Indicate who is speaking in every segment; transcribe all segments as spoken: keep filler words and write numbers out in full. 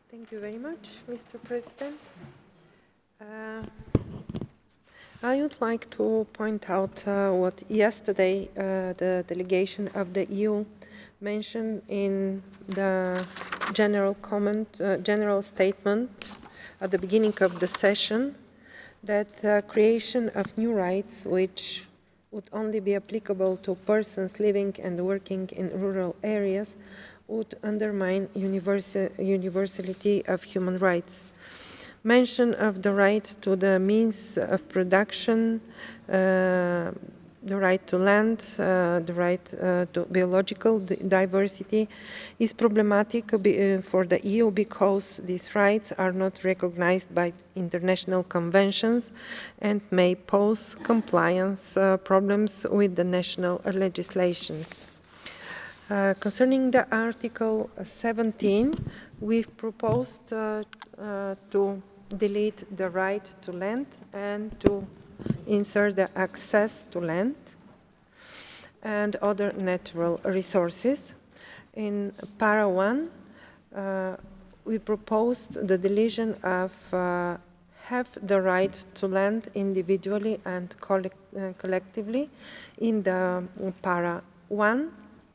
Speaker 1: Thank you very much, Mister President. Uh, I would like to point out uh, what yesterday uh, the delegation of the E U mentioned in the general comment, uh, general statement at the beginning of the session, that the creation of new rights which would only be applicable to persons living and working in rural areas would undermine universal, universality of human rights. Mention of the right to the means of production, uh, the right to land, uh, the right uh, to biological diversity is problematic for the E U because these rights are not recognized by international conventions and may pose compliance uh, problems with the national legislations. Uh, concerning the Article seventeen, we've proposed uh, uh, to delete the right to land and to insert the access to land and other natural resources. In para one, uh, we proposed the deletion of uh, have the right to land individually and collect, uh, collectively in the para one.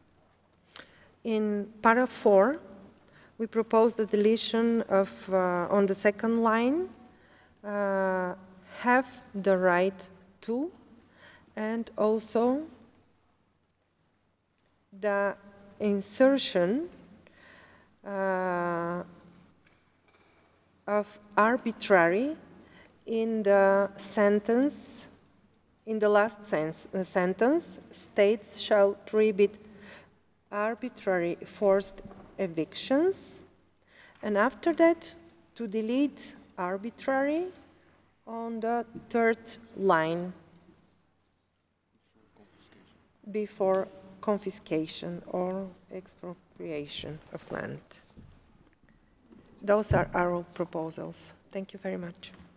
Speaker 1: In para four, we propose the deletion of, uh, on the second line, uh, have the right to, and also the insertion uh, of arbitrary in the sentence, in the last sense, uh, sentence, states shall prohibit arbitrary forced evictions, and after that to delete arbitrary on the third line before confiscation or expropriation of land. Those are our proposals. Thank you very much.